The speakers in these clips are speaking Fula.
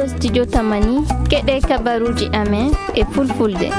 studio Tamani keɗe kabaruji amen e fulfulde.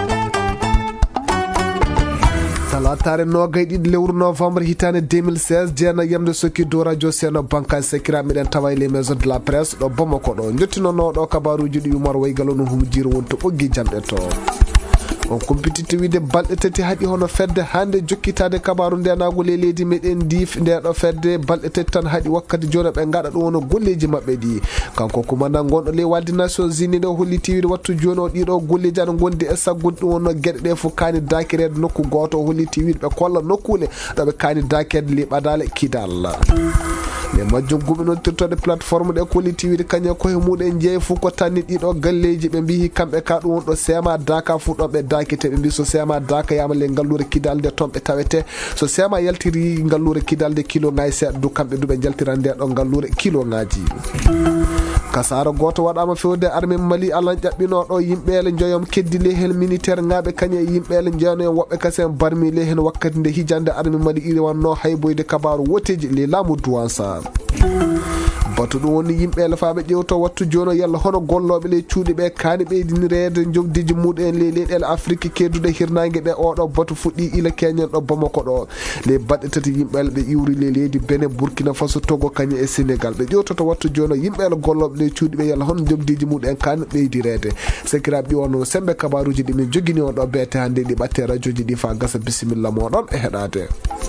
Talatare nogay ɗiɗi lewru novembre hitande 2016 jeena yamde sokki do radio seno banka sekira miɗen tawa les maisons de la presse ɗo Bamako ɗo jottinonoɗo kabaruji ɗi Umar Waygalo no humjiro wonto ɓoggi jamɗe to on compétitivité wiide balɗe tati haɗi hono fedde hande jokkitade kabaru ndenago le leydi meɗen dif ndeɗo fedde balɗe tati tan haɗi wakkati joni ɓe gaɗa ɗum wono golleji mabɓe ɗi kanko commandant gonɗo le walde Nations Unies ɗo holliti wiide wattu joni o ɗiɗo golleji aɗa gondi e saggude ɗum wonno gueɗe ɗe fof kani dakirede nokku goto o holliti wiide ɓe kolla nokkule ɗoɓe kani dakede li ɓadale kidal le majjum guɓe noon tirtoɗe plateforme ɗe kolliti wiide kañum koye muɗen jeeyi fo ko tanni ɗiɗo galleji ɓe mbi kamɓe ka ɗum wonɗo sema daka fu ɗon ɓe dakite ɓe mbi so sema daka yama le ngallure kidalde toon ɓe tawete so sema yaltiri ngallure kidalde kilo ngayi seeɗa du kamɓe du ɓe jaltiran nde ɗo ngallure kilo ngaji kasara goto waɗama fewde armée Mali alan ƴaɓɓinoɗo yimɓele joyom keddi lehen militaire ngaɓe kañe yimɓele jeyano en woɓɓe kasen barmi lehen wakkati nde hijande armée Mali iri wanno hayboyde kabaru woteji le laamu duwansa batu ɗum woni yimɓele faaɓe ƴewto wattu joni yalla hono golloɓe le cuuɗi ɓe kaani ɓeydinirede jogdiji muɗum le leyɗele Afrique keddude hirnangue ɓe oɗo batu fuɗɗi ila keñen ɗo Bamako ɗo le balɗe tati yimɓele ɓe iwri le leydi Benin Burkina Faso Togo kañum e Sénégal ɓe ƴewtoto wattu joni yimɓele golloɓe le cuuɗi ɓe yalla hono jogdiji muɗum kaani ɓeydirede sekiraɓe ɗi wonno sembe kabaruji ɗi min jogini on ɗo beete hande ɗi ɓatte radio ji ɗi fa gasa bisimilla moɗon e heɗade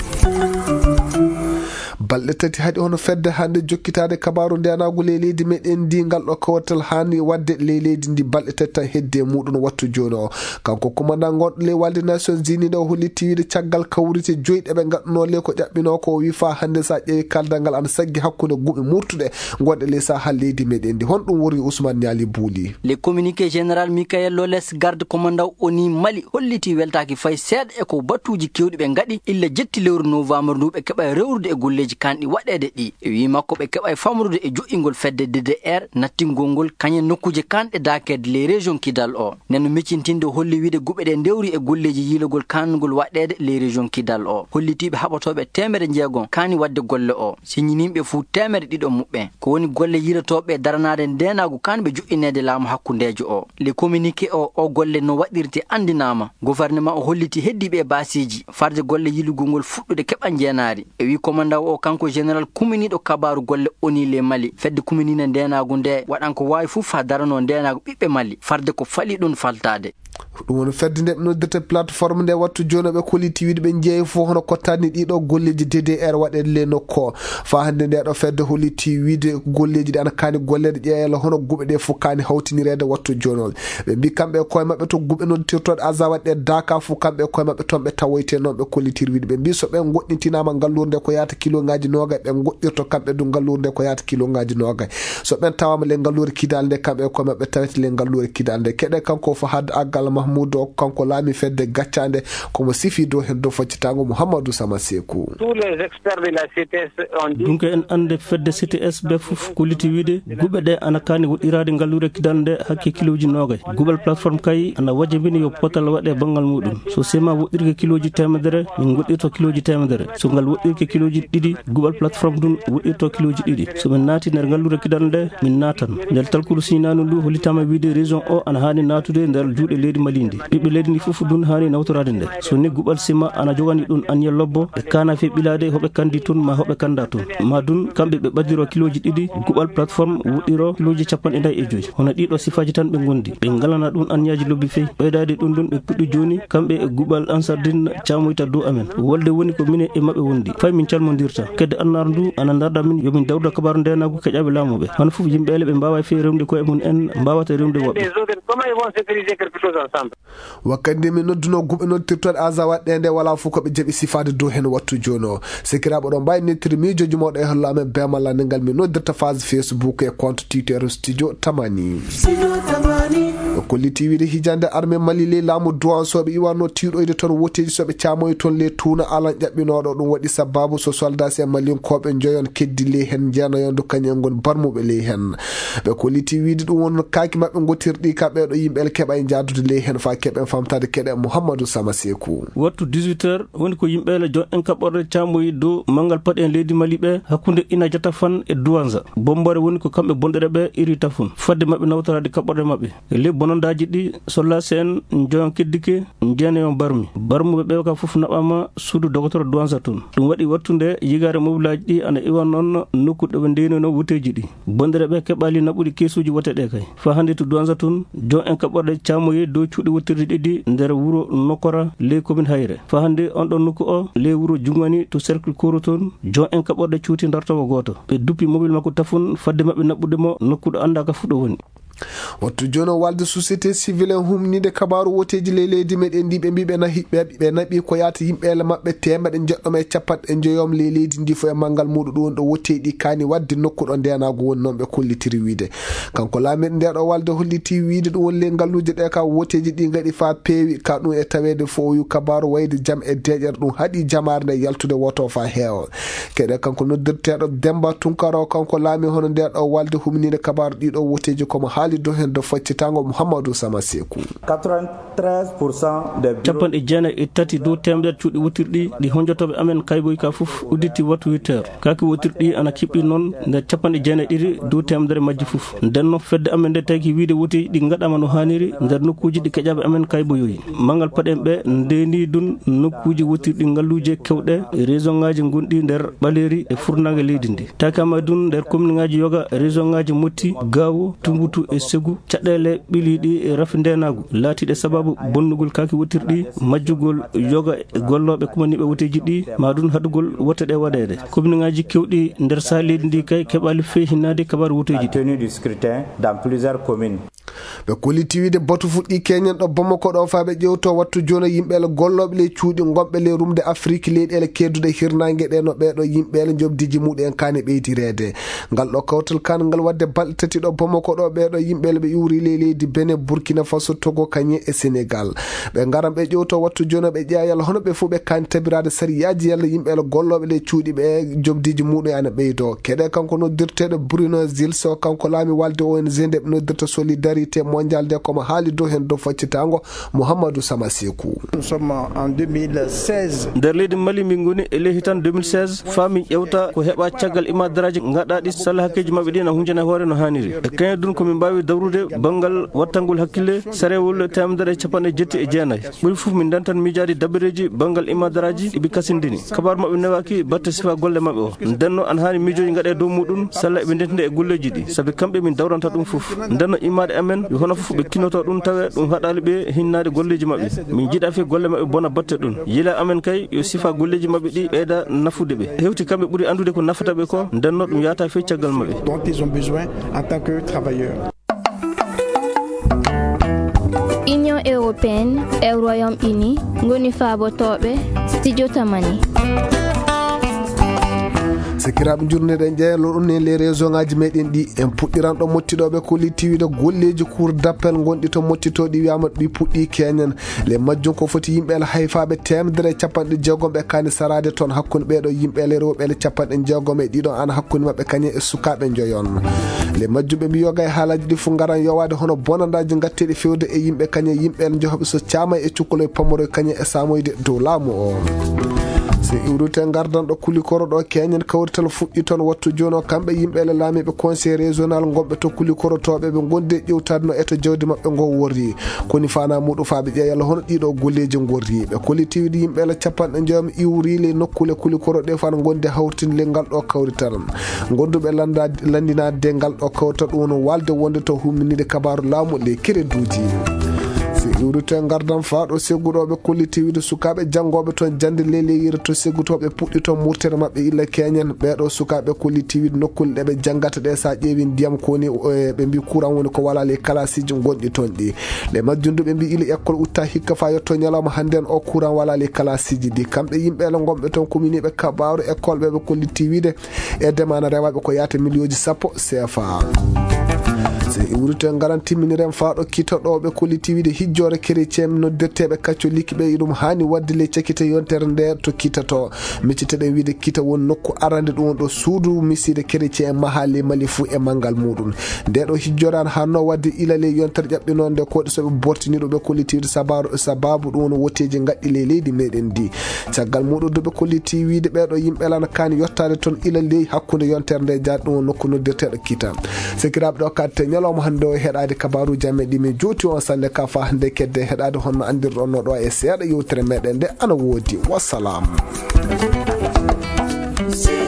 balɗe tati haɗi hono fedde hande jokkitade kabaru ndenago le leydi meɗen ndi ngal ɗo kawatal hani wadde le leydi ndi balɗe tati tan hedde muɗum wattu joni o kanko commandant gonɗo le walde Nations Unies ɗo holliti wiide caggal kawrite joyɗe ɓe gadduno le ko ƴaɓɓino ko wi fa hande sa ƴeewi kaldal ngal ana saggi hakkude guɓe murtuɗe gonɗe le sahal leydi meɗen ndi hon ɗum wori Ousmane Niali Bouli le communiqué général Michael Loles garde commandant ONU Mali holliti weltaki fay seeɗa e ko battuji kewɗi ɓe gaɗi illa jetti lewru novembre ndu ɓe keɓa rewrude e golleji kanɗi waɗede ɗi wi makko ɓe keɓa famrude e joƴƴingol fedde DDR nattingol ngol kañen nokkuje kanɗe dakede les régions kidal o neno meccintinde holli wiide guɓe ɗe ndewri e golleji yilogol kannugol waɗede les régions kidal o hollitiɓe haɓatoɓe 600 kani wadde golle o siñinimɓe fuu 200 muɓɓe ko woni golle yilotoɓe daranade ndenago kanɓe joƴƴinede laamu hakkundejo o le communiqué o golle no waɗirte andinama gouvernement o holliti heddiɓe basiji farde golle yilugol ngol fuɗɗude keɓa jeenari e wi commandant o kanko général kuminiɗo kabaru golle ONU le Mali fedde kuminina ndenago nde waɗan ko wawi fuu fa darano ndenago ɓiɓɓe Mali farde ko faali ɗum faltade ɗum woni fedde nde ɓe noddete plateforme nde wattu joni ɓe kolliti wiide ɓe jeeyi fof hono kottani ɗiɗo golleji DDR waɗede le nokko fa hande nde ɗo fedde holliti wiide golleji ɗi ana kani gollede ƴeeyala hono guɓe ɗe fof kani hawtinirede wattu joni o ɓe mbi kamɓe koye mabɓe to guɓe noddirtoɗe asa waɗɗe daka fof kamɓe koye mabɓe toon ɓe tawoyte noon ɓe kollitiri wiide ɓe mbi so ɓe goɗɗintinama ngallurde ko yata kilo ngaji nogay ɓe goɗɗirto kamɓe du ngallurde ko yata kilo ngaji nogay so ɓen tawama le ngallure kidal nde kamɓe koye mabɓe tawete le ngallure kidal nde keɗe kanko fo hadde aggal Mahmoud o kanko laami fedde gaccande komo sifi dow hen dow faccitago Mouhamadou Sama Sekou tous les experts de la CTS ont dit donc en ande fedde CTS be fof kolliti wiide guɓe ɗe ana kani woɗɗirade ngallure kidal nde hakke kiloji nogay guɓal plateforme kay ana wajabini yo potal waɗe banggal muɗum so sema woɗɗirke kiloji 100 min goɗɗirto kiloji 100 so ngal woɗɗirke kiloji ɗiɗi guɓal plateforme ɗum woɗɗirto kiloji ɗiɗi so min naati nder ngallure kidal nde min natan nder talkuru sinanu ndu hollitama wiide région o ana hani natude nder juuɗe leydi Mali ndi ɓiɓɓe leydi ndi fof ɗum hani nawtorade nde so ni guɓal sima ana jogani ɗum aniya lobbo ɓe kana fe ɓilade hoɓe kandi toon ma hoɓe kanda toon ma dun kamɓe ɓe ɓaddiro kiloji ɗiɗi guɓal plateforme woɗɗiro kiloji 45 hono ɗiɗo sifaji tan ɓe gondi ɓe galana ɗum aniyaji lobbi feyi ɓeydade ɗum ɗum ɓe puɗɗi joni kamɓe e guɓal ansardine camoyta dow amen wolde woni ko mine e mabɓe wondi fay min calmodirta kedde annar ndu ana darda min yomin dawda kabaru ndenago keƴaɓe laamuɓe hono foof yimɓele ɓe mbawa fe rewde koye mun en mbawata rewde woɓɓe wakkati min nodduno guɓe noddirtoɗe asa waɗɗende wala fof koɓe jaaɓi sifade dow hen wattu joni o sikiraɓe ɗo mbawi nettiri mijoji mawɗo e hollo amen bemalla nde ngal min noddirta phase Facebook e compte Twitter studio Tamani kolliti wiide hijande armée Mali le laamu duwansoɓe iwanno tiiɗoyde toon woteji soɓe camoyi toon le tuuna alan ƴaɓɓinoɗo ɗum waɗi sababu so soldat en malinkoɓe joyon keddi ley hen jeenoyondu kañum gon barmuɓe ley hen ɓe kolliti wiide ɗum won kaaki mabɓe gotirɗi kamɓe ɗo yimɓe keɓa e jaadude ley hen fa keɓen famtade keɗe Mouhamadou Sama Sekou wattu 18h woni ko yimɓele jon en kaɓɓorde camoyi dow mangal paɗe en leydi Mali ɓe hakkude ina jata fan e Douanza bombore woni ko kamɓe bonɗere ɓe iri tafun fadde mabɓe nawtorade kaɓɓorde mabɓe e ley bonondaji ɗi soldat en joyon keddike jeenoyon barmuɓe ɓe ka foof naɓama suudu docteur Douanza toon ɗum waɗi wattude yigare mobilaji ɗi ana iwan noon nokkuɗo ɓe ndenono wuteji ɗi bonɗere ɓe keɓali naɓuɗi kesuji woteɗe kay fa hande to Douanza toon jon en kaɓɓorde camoyi dow cuuɗi wottirde ɗiɗi nder wuuro Nokora ley commune Hayre fa hande on ɗon nokku o ley wuuro Jungani to cercle Koro toon jon en kaɓɓorde cuuti dartowo goto ɓe duppi mobile makko tafun fadde mabɓe naɓɓude mo nokkuɗo anda ka fuɗo woni wattu joni walde société civile en humnide kabaru woteji ley leydi meɗen ndi ɓe mbi ɓe naɓi ko yata yimɓele mabɓe temeɗe jeɗɗome capanɗe jeeyom ley leydi ndi fo e manggal muɗum ɗum ɗo woteɗi kani wadde nokkuɗo ndenago woni noon ɓe kollitiri wiide kanko laamiɗo ndeɗo walde holliti wiide ɗum woni ley ngalluji ɗe ka woteji ɗi gaɗi fa peewi ka ɗum e tawede fo oyu kabaru wayde jaam e deƴere ɗum haaɗi jamare nde yaltude woto fa heewa keɗe kanko noddirteɗo Demba Tunkara kanko laami hono ndeɗo walde humnide kabaru ɗiɗo woteji komo do hen do faccitango Mouhamadou Sama Sekou 93% capanɗe jeenayi e tati dow temedere cuuɗi wotirɗi ɗi honjotoɓe amen kayboy ka fof udditi wattu 8h kaki wotirɗi ana kiɓɓi noon nder capanɗe jeenayi ɗiɗi dow temedere majji fof ndenno fedde amen nde tagi wiide woteji ɗi gaɗama no hanniri nder nokkuji ɗi keƴaɓe amen kayboyoyi mangal paɗen ɓe ndeni dun nokkuji wotirɗi ngalluje kewɗe région ngaji gonɗi nder ɓaleri e furnangue leydi ndi takama dun nder commune ngaji yoga région ngaji Motti Gawo Tumbutu e Segu caɗele ɓiliɗi e rafi ndenagu laatiɗe sababu bonnugol kaki wotirɗi majjugol yoga e golloɓe kumaniɓe woteji ɗi maɗum haɗugol wote ɗe waɗede commune ngaji kewɗi nder sah leydi ndi kay keɓali fewi hinnade kabaru woteji ɗi ɓe kolliti wiide batu fuɗɗi keñen ɗo Bamako ɗo fa ɓe ƴewto wattu joni yimɓele golloɓe ley cuuɗi gonɓe ley rumde Afrique leyɗele kedduɗe hirnangue ɗe no ɓeɗo yimɓele jobdiji muɗum kane ɓeydirede ngal ɗo kawtal kan ngal wadde balɗe tati ɗo Bamako ɗo ɓeɗo yimɓele ɓe iwri ley leydi Benin Burkina Faso Togo Kañe e Sénégal ɓe garan ɓe ƴewto wattu joni ɓe ƴeeyal hono ɓe fo ɓe kani tabirade sariyaji yalla yimɓele golloɓe ley cuuɗi ɓe jobdiji muɗum ana ɓeydo keɗe kanko noddirteɗo Bruno Zilso kanko laami walde ONG nde ɓe noddirta solidarité mondial nde komo haali dow hen dow faccitango Mouhamadou Sama Sekou nder leydi Mali min goni e ley hitan 2016 fami ƴewta ko heɓa caggal imadaraji gaɗaɗi salla hakkeji mabɓe ɗi na hunjana hoore no hanniri e kañum dun komin mbawi dawrude banggal wattangol hakkille sarewol temedere capanɗe jetti e jeenayi ɓuri foof min dantan miijade dabareji banggal imadaraji ɗiɓe kasindini kabaru mabɓe newaki batte sifa golle mabɓe o ndenno an hani miijoji gaɗe dow muɗum salla eɓe ndentinde e golleji ɗi saabi kamɓe min dawranta ɗum foof ndenno immade amen yo hono foof ɓe kinoto ɗum tawe ɗum haɗali ɓe hinnade golleji mabɓe min jiiɗa fe golle mabɓe bona batte ɗum yila amen kay yo sifa golleji mabɓe ɗi ɓeyda nafude ɓe hewti kamɓe ɓuuri andude ko nafata ɓe ko ndenno ɗum yata fe caggal mabɓe Union européenne e Royaume-Uni ngoni faabotoɓe studio tamani sekiraɓe jurneɗen ƴeelo ɗum ne les région ngaji meɗen ɗi en puɗɗiran ɗo mottiɗoɓe koliti wiide golleji cour d'appel gonɗi to mottitoɗi wiyama ɗi puɗɗi keñen les majjum ko foti yimɓele hayfaɓe temedere capanɗe jeegom ɓe kani sarade toon hakkude ɓeɗo yimɓele rewɓele capanɗe jeegom e ɗiɗon an hakkude mabɓe kañe e sukaɓe joyon les majjum ɓe mbi yoga e haalaji ɗi fo garan yowade hono bonandaji gatteɗe fewde e yimɓe kañe yimɓele jeehoɓe so caama e cukkalo e pamoro kañe e samoyde dow laamu o so iwrute gardanɗo kulikoro ɗo keñen kawrital fuɗɗi toon wattu joni o kamɓe yimɓele laamiɓe conseil régional gonɓe to kulikorotoɓe ɓe gonde ƴewtade no eto jawdi mabɓe ngo worri koni fana muɗum faɓe ƴeeyalla hono ɗiɗo golleji gorri ɓe kolitiwiɗe yimɓele capanɗe jeeyom iwrile nokkule kulikoro ɗe fan gonde hawtinde ngal ɗo kawrital gonduɓe landinade ngal ɗo kawrital ɗum no walde wonde to humminide kabaru laamu les créduji iwrite gardan faaɗo segguɗoɓe kollitiwiide sukaɓe janggoɓe toon jande leleyire to seggutoɓe puɗɗi toon murtere mabɓe illa keñen ɓeɗo sukaɓe kollitiwiide nokkule ɗeɓe janggata ɗe sa ƴeewi ndiyam koni ɓe mbi courant woni ko wala les classeji gonɗi toon ɗi les majjunduɓe mbi ila école utta hikka fa yetto ñalawma hande en o courant wala les classeji ɗi kamɓe yimɓele gonɓe toon commune ɓe kabaru école ɓeɓe kollitiwiide e demana rewaɓe ko yaata millioji 10 CFA se iwrite garanti miniren faado kitodobe koliti wiide hijjore chrétien noddirteɓe catholique ɓe idum hani wadde le cekite yontere nde to kitato micciteden wiide kita won nokku arande ɗum ɗo suudu miside chrétien mahali mali fu e mangal muɗum nde ɗo hijjoran hanno wadde ilale yontere ƴaɓɓinonde koɗi soɓe bortiniɗo ɓe kolitiwde sababu ɗum no woteji gadɗi le leydi meɗen di caggal muɗum doɓe koliti wiide ɓeɗo yimɓe lana kani yottade toon ilale hakkude yontere nde jaadi ɗum nokku noddirteɗo kita sekiraɓe ɗo kadte ñalawma hande o heɗade kabaruji amen ɗi min juuti on salle ka fa hande kedde heɗade honno andirɗon no ɗo e seeɗa yewtere meɗen nde ana woodi wassalamu.